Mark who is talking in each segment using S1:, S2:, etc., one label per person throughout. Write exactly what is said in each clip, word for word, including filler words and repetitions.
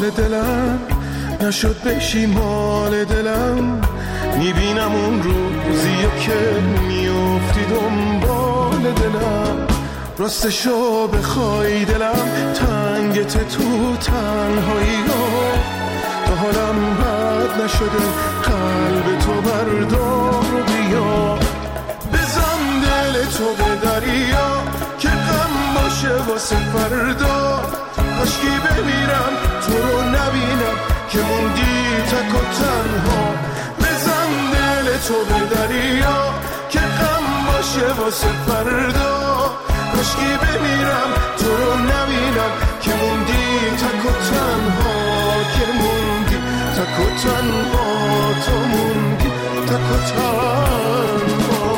S1: مال دلم، نشد بشی مال دلم. میبینم اون روزیو که میافتی دنبال دلم. راستشو بخوای دلم تنگت تو تنهایی ها. تا حالم بد نشده قلب تو بردار و بیا. بزن دل تو به دریا که غم باشه واسه فردا. کاشکی بمیرم تو رو نبینم که موندی تک و تنها. بزن دل تو به دریا که غم باشه واسه فردا. کاشکی بمیرم تو رو نبینم که موندی تک و تنها. که موندی تک و تنها، تو موندی تک و تنها.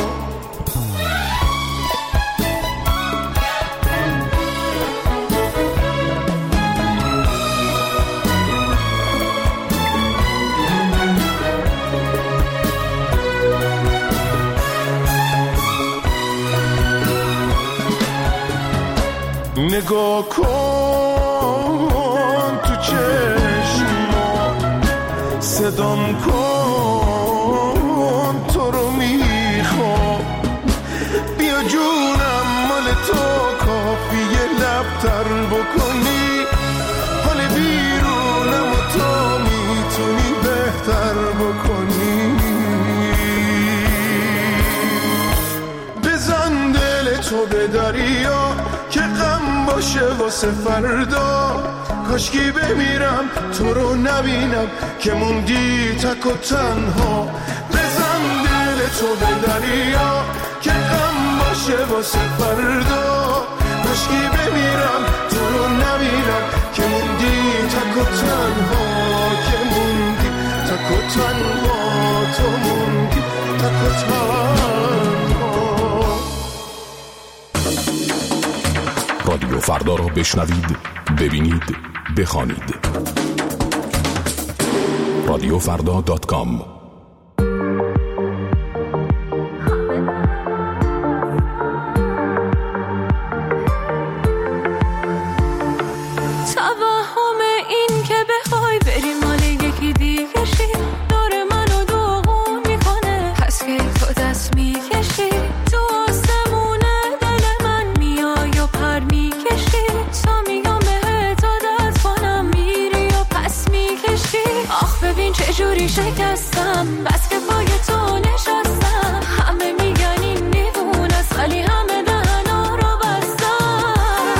S1: نگاه کن تو چشما، صدام کن تو رو میخوام. بیا جونم مال تو کافیه لبتر بکنی. حال بیرونم و تو میتونی بهتر بکنی. بزن دل تو به دریا که غم باشه واسه فردا. کاشکی بمیرم تو رو نبینم که موندی تک و تنها. بزن دل تو به دریا که غم باشه واسه فردا. کاشکی بمیرم تو رو نبینم که موندی تک و تنها. که موندی تک و تنها، تو موندی تک و تنها.
S2: رادیو فردا را بشنوید، ببینید، بخوانید. رادیو فردا دات کام.
S3: توهم این که بخوای بری مال یکی دیگه شی، دور منو داغون میکنه. پس که تو دست میکشی تو آسمونه دل من میای و پر میکشی. تا میگم بهت عادت کنم میری و پس میکشی. آخ ببین چجوری شکستم، بس که پای تو نشستم. همه میگن این دیوونه است ولی همه دهنا رو بستم.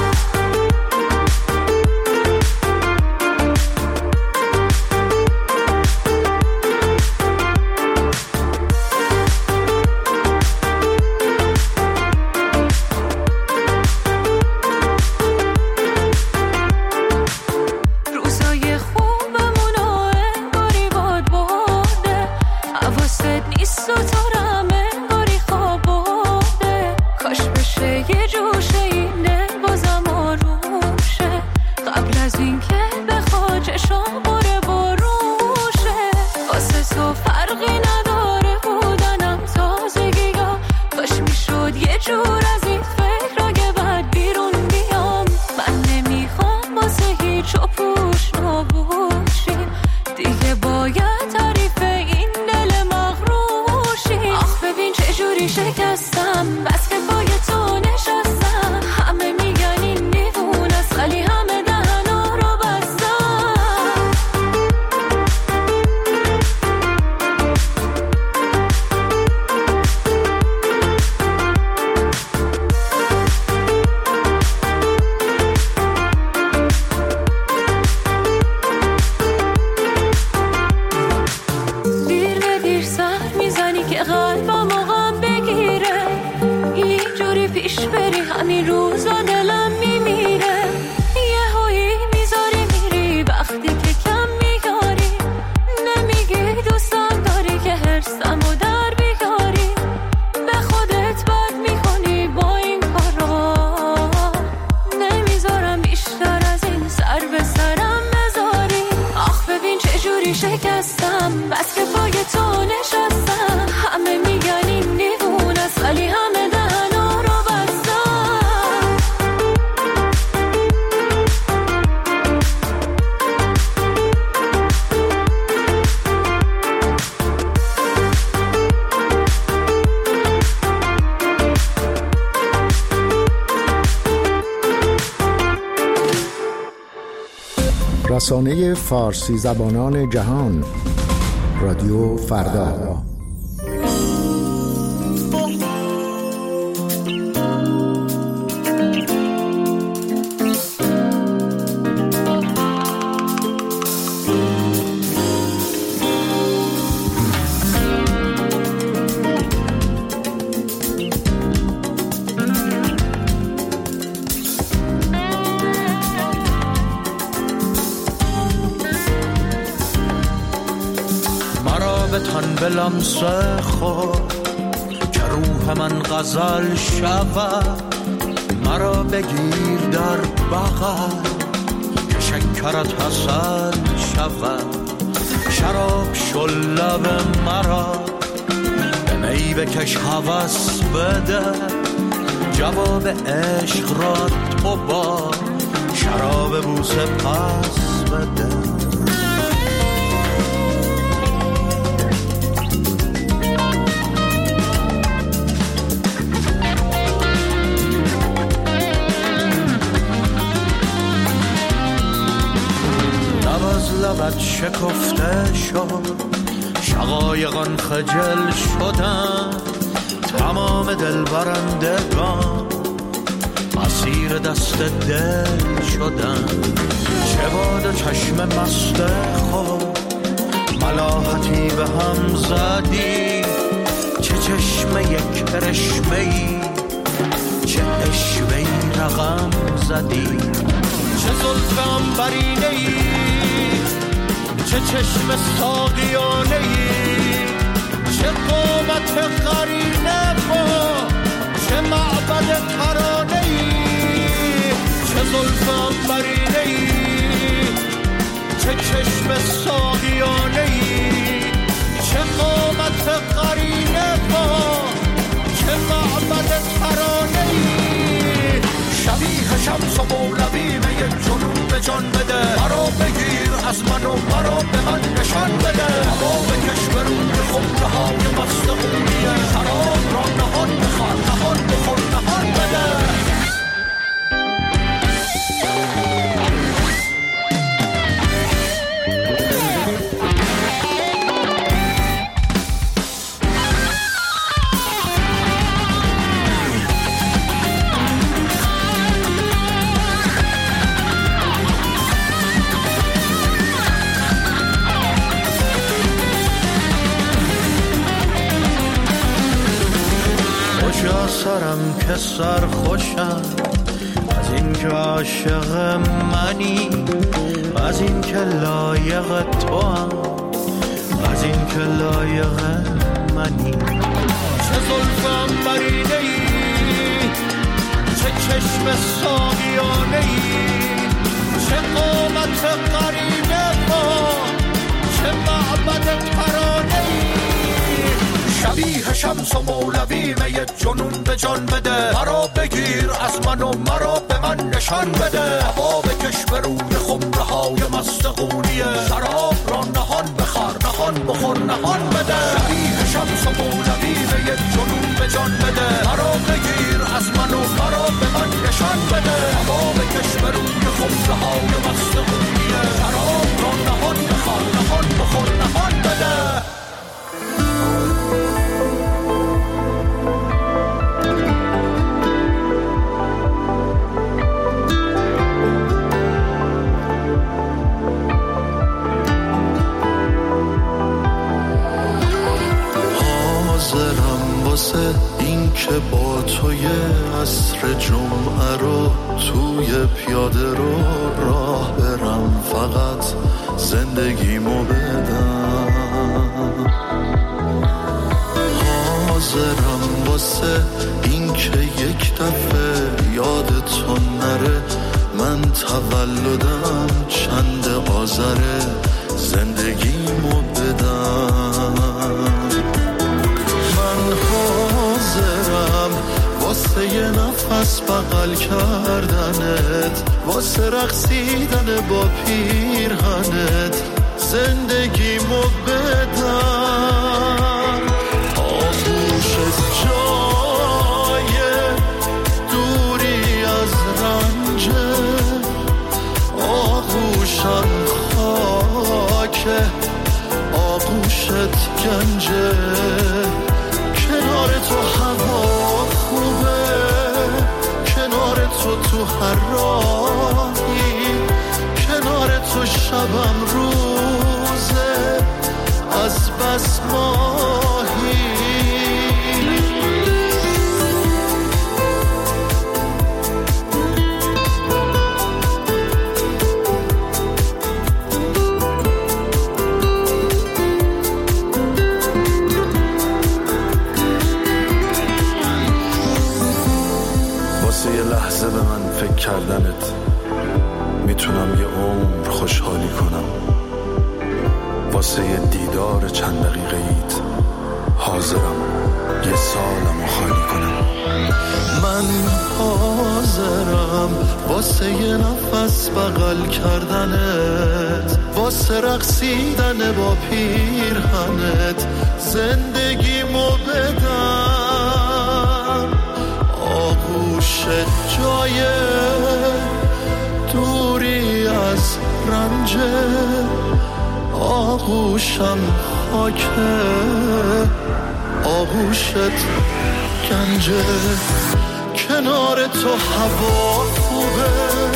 S3: روزای خوبمون رو انگاری باد برده. حواست نیست و تو رو هم انگاری خواب برده. کاش بشه یه جوشه این دل بازم آروم شه. قبل از این که بخواد چشم بره بروشه. واسه تو فرقی نداره بودنم تازگی ها. کاش میشد یه جور از این فکر که بعد بیرون بیام. من نمیخوام واسه هیچ و پوش نباشیم. دیگه باید تعریف این دل مغروشی. آخ ببین چجوری شکستم، بس که پای تو نشستم. همه میگن این دیوونه است ولی همه دهنا رو بستم. دیر به دیر سر میزنی که قلبم و غم بگیره.
S4: رسانه فارسی زبانان جهان، رادیو فردا.
S5: بتن به لمس خود که روح من غزل شود، مرا بگیر در بغل که شکرت حسن شود. شراب شل لب مرا به می بکش هوس بده، جواب عشق را تو با شراب بوسه پس بده. لبت شکفته شد، شقایقان خجل شدن، تمام دل برندگان اسیر دست دل شدن. چه باد چشم مست خود ملاحتی به هم زدی، چه چشم یک کرشمه‌ای، چه اشوه‌ای رقم زدی. چه زلفم برینه‌ای، چه چشم ساقیانه‌ای، چه قامت قرینه با چه معبد ترانه‌ای. چه زلفم برینه‌ای، چه چشم ساقیانه‌ای، چه قامت قرینه با چه معبد ترانه‌ای. شبیه شمس و مولویم یک جنون به جان بده، مرا بگیر از من و مرا به من نشان بده. هوا بکش به روی خمره های مست خونیه، شراب را نهان بخوار نهان بخور نهان بده. سرم که سر خوشم از این که عاشق منی، از این که لایق تو هم، از این که لایق منی. چه زلفم برینه ای، چه چشم ساقیانه ای، چه قامت قرینه با چه معبد ترانه ای. شبیه شمس و مولوی می جنون به جان بده، مرا بگیر از من و مرا به من نشان بده. هوا بکش به روی خمره های مست خونیه، شراب را نهان بخور نهان بخور نهان بده. شبیه شمس و مولوی می جنون به جان بده، مرا بگیر از من و مرا به من نشان بده. هوا بکش به روی خمره های مست خونیه، شراب را نهان بخور نهان بخور نهان بده. این که با توی عصر جمعه رو توی پیاده رو راه برم، فقط زندگیمو بدم. حاضرم واسه این که یک دفعه یادتون نره من تولدم چند آذره، زندگیمو بدم. حاضرم واسه یه نفس بغل کردنت، واسه رقصیدن با پیرهنت زندگیمو بدم. آغوشت جای دوری از رنجه، آغوشم تو هر راهی، کنار تو شبم روزه از بس ماهی. واسه یه لحظه به من فکر کردنت میتونم یه عمر خوشحالی کنم. واسه یه دیدار چند دقیقه ایت حاضرم یه سالمو خالی کنم. من حاضرم واسه یه نفس بغل کردنت، واسه رقصیدن با پیرهنت زندگیمو بدم. آغوش جای دوری از رنج، آغوشم خاکه آغوشت گنجه. کنار تو هوا خوبه،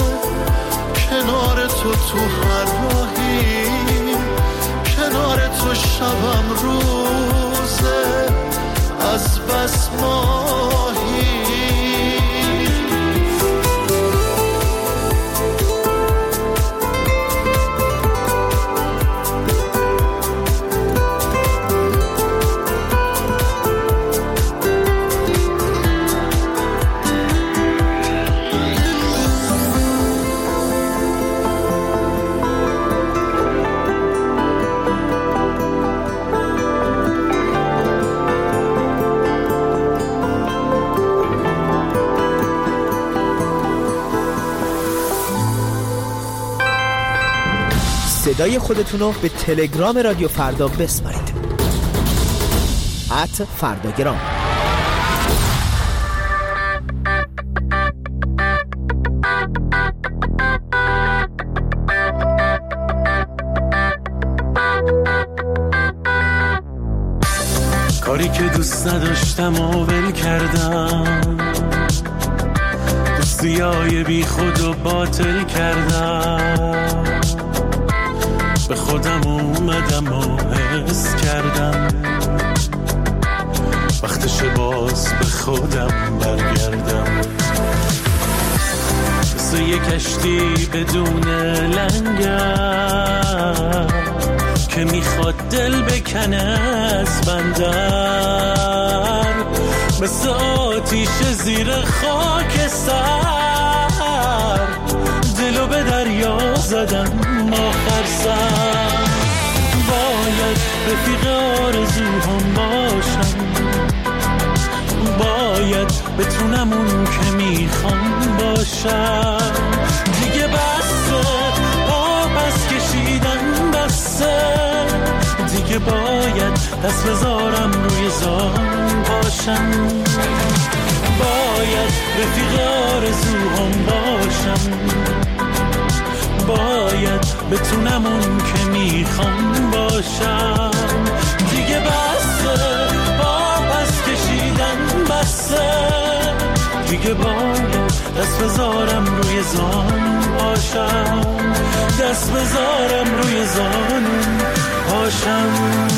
S5: کنار تو تو هر راهی، کنار تو شبم روزه از بس ماهی.
S6: صدای خودتون رو به تلگرام رادیو فردا بسپارید. ات فرداگرام.
S7: کاری که دوست نداشتم و ول کردم، دوستیای بی خود و باطل کردم. به خودم اومدم و حس کردم وقتش باز به خودم برگردم. مثل یه کشتی بدون لنگر که میخواد دل بکنه از بندر، مثل آتیش زیر خاک سر دلو به دریا زدم آخر سر. باید رفیق آرزوهام باشم، باید بتونم اون که میخوام باشم. دیگه بسه آبس کشیدن بسه، دیگه باید دست بذارم روی زان باشم. باید رفیق آرزوهام باشم، باید بتونم اون که میخوام باشم. دیگه بسه آبس کشیدن بسه، دیگه باید دست بذارم روی زان باشم، دست بذارم روی زان باشم.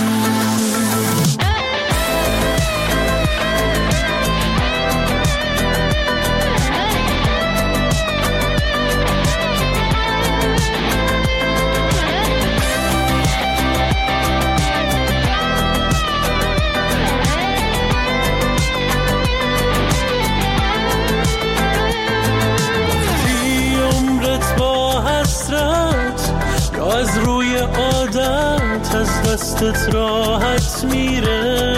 S7: از روی عادت از دستت راحت میره،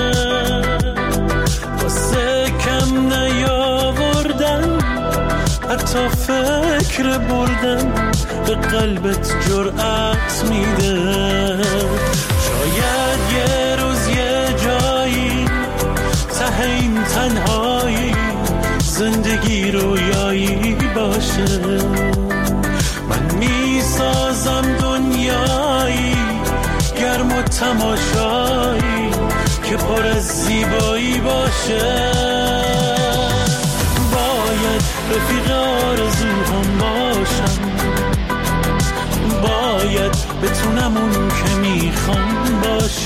S7: واسه کم نیاوردن حتی فکر بردن به قلبت جرأت میده. شاید یه روز یه جایی ته این تنهایی زندگی رویایی باشه. من میسازم دنیایی گرم و تماشایی که پر از زیبایی باشه. باید رفیق آرزو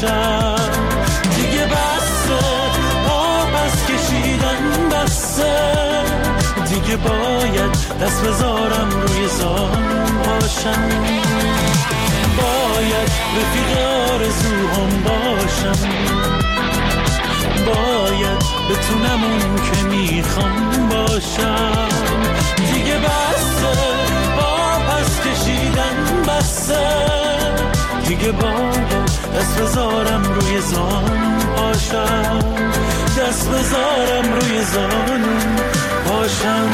S7: باشم. دیگه بسه پا پس کشیدن بسه، دیگه باید دست بذارم روی زان باشم. باید رفیق آرزوهام باشم، باید بتونم اون که میخوام باشم. دیگه بسه با پس کشیدن بسه، دیگه باید دست بذارم روی زان باشم، دست بذارم روی زان باشم.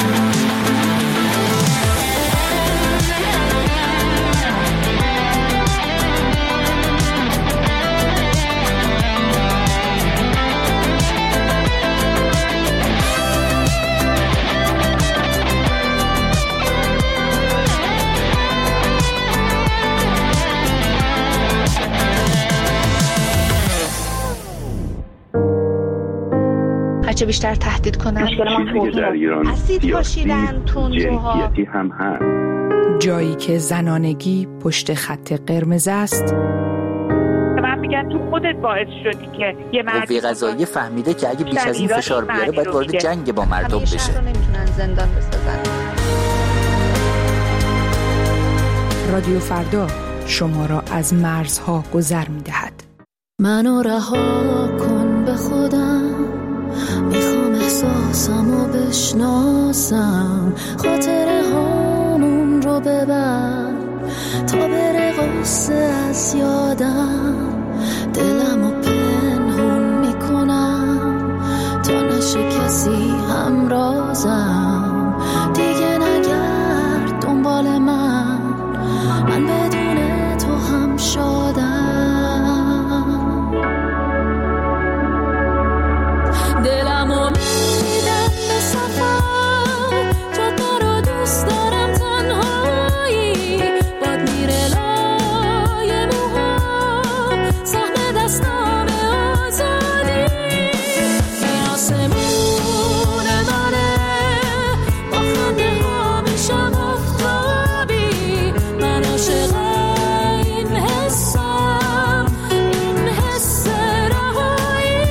S8: چه بیشتر تهدید کنن.
S9: چیزی که در ایران سیاسی جنسیتی هم هست.
S10: جایی که زنانگی پشت خط قرمز است.
S11: من میگم تو خودت باعث شدی که یه مرد
S12: قوه قضاییه فهمیده که اگه بیش از این فشار بیاره باید وارد جنگ با مردم بشه.
S8: همیشه نمیتونن زندان بسازن.
S10: رادیو فردا شما را از مرزها گذر میدهد.
S3: منو رها کن به خودم، میخوام احساسمو بشناسم، خاطره هامون رو ببر تا بره غصه از یادم. دلمو پنهون میکنم تا نشه کسی همرازم. دیگه نگرد دنبال من، من بدون تو هم شادم. دلمو میدم به سفر، جاده رو دوست دارم تنهایی، باد میره لای موها، سهم دستام آزادی. این آسمون منه، با خنده ها میشم آفتابی. من عاشق این حسم، این حس رهایی.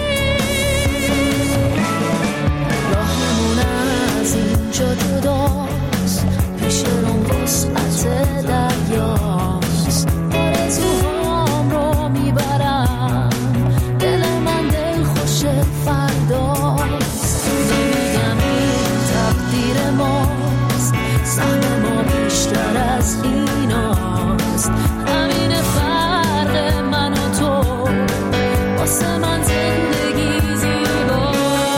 S3: راهمون از اینجا جداست، پیش روم وسعت دریاست. آرزوهام رو میبرم، دل من دل خوش فرداست. نمیگم این تقدیر ماست، سهم ما بیشتر از ایناست. همین فرق من و تو، واسه من زندگی زیباست.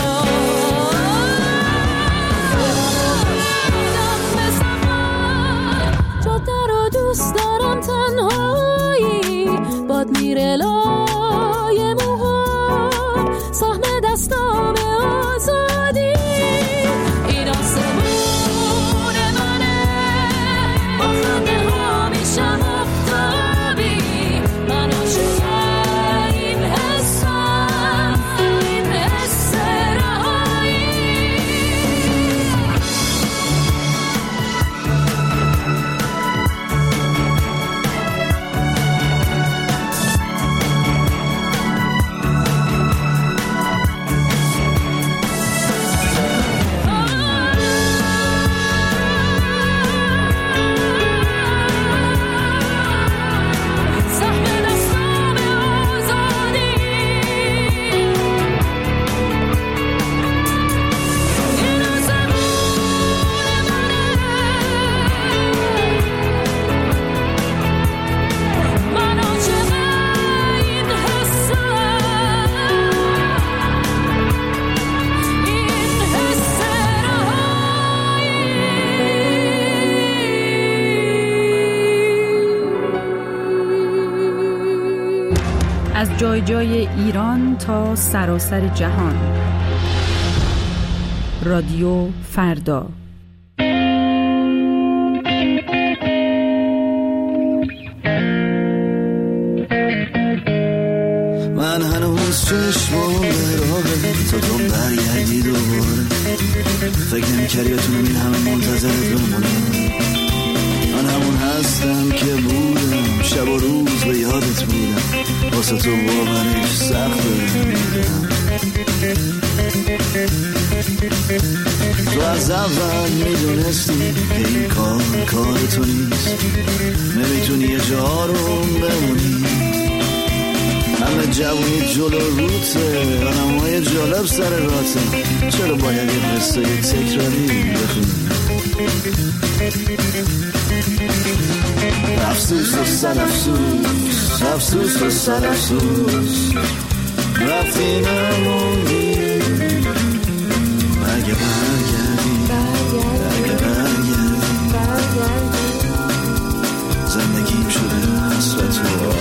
S3: جاده رو دوست دارم تنهایی، باد میره لای موها، سهم دستام آزادی. این آسمون منه، با خنده ها میشم آفتابی. من عاشق این حسم، این حس رهایی. سهم دستام آزادی. این آسمون منه، من عاشق این حسم، این حس رهایی.
S13: از جای جای ایران تا سراسر جهان. رادیو فردا.
S5: من هنوز چشمام به راهه تا تو برگردی دوباره. فکر نمی‌کردی بتونم این همه منتظرت بمونم. من همون هستم که بودم، شب و روز به یادت بودم. واسه تو باورش سخته. تو از اول میدونستی که این کار کار تو نیست، نمیتونی یه جا رو بمونی. همه جوونی جلو روته، آدمای جالب سر راته، چرا باید یه قصه تکراری بخونی؟ افسوس و سر افسوس، افسوس و سر افسوس، رفتی نموندی. اگه برگردی، اگه برگردی، زندگیم شده حسرت و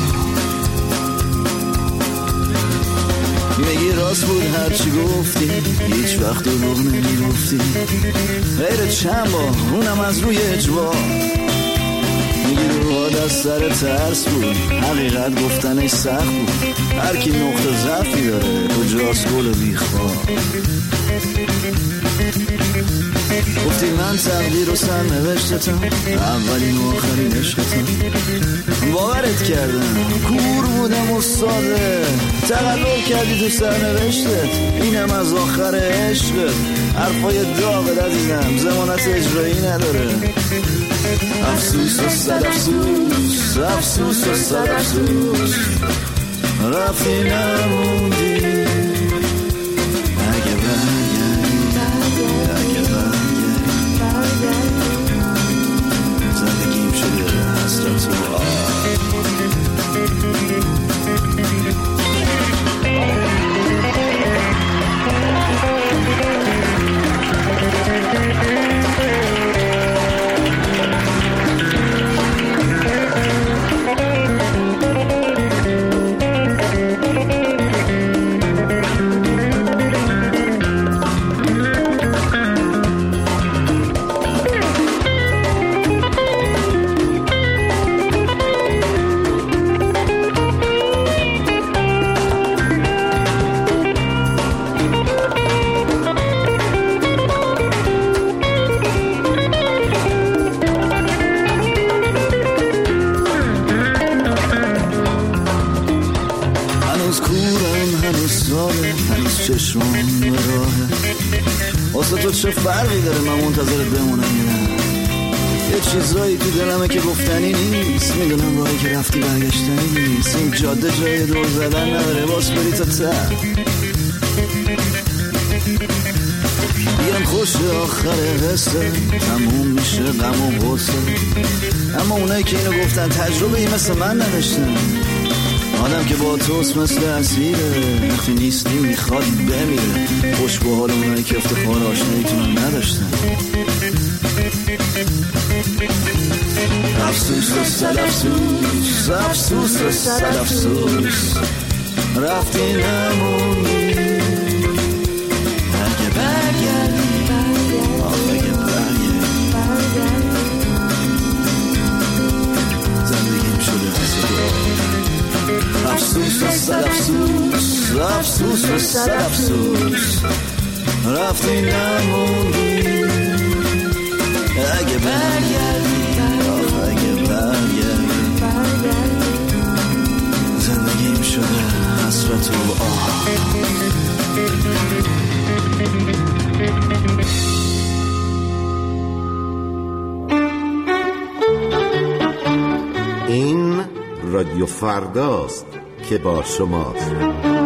S5: میگی راست بود هرچی گفتی، هیچ وقت دروغ نمیگفتی، غیر چند بار اونم از روی اجبار. میگی روحات از سر ترس بود، حقیقت گفتنش سخت بود، هر کی نقطه ضعفی داره کجاست گل بیخوار. گفتی من تقدیر و سرنوشتتم، اولین و آخرین عشقتم. باورت کردم، کور بودم و ساده، تقلب کردی تو سرنوشتت، اینم از آخر عشقت. حرفای داغت عزیزم ضمانت اجرایی نداره. افسوس و صد افسوس، افسوس و صد افسوس، رفتی نموندی. اگه برگردی، اگه برگردی، زندگیم شده حسرت و آه. چشمان به راهه، واسه تو چه فرقی داره من منتظرت بمونم یا نه؟ یه چیزایی تو دلمه که گفتنی نیست، میدونم راهی که رفتی برگشتنی نیست. این جاده جای دور زدن نداره، باز بری تا ته. بگم خوش آخر قصه، تموم میشه غم و غصه، اما اونایی که اینو گفتن تجربه ای مثل من نداشتن. آدم که با توست مثل اسیره، وقتی نیستی میخواد بمیره. خوش به حال اونایی که افتخار آشناییتون نداشتن. افسوس و صد افسوس، افسوس و صد افسوس، رفتی نموندی. اگه برگردی، اگه برگردی، زندگیم شده حسد. افسوس و صد افسوس، افسوس و صد افسوس، رفتی نموندی. اگه برگردی، اگه برگردی، زندگیم شده حسرت و آه.
S14: این رادیو فرداست که با شماست.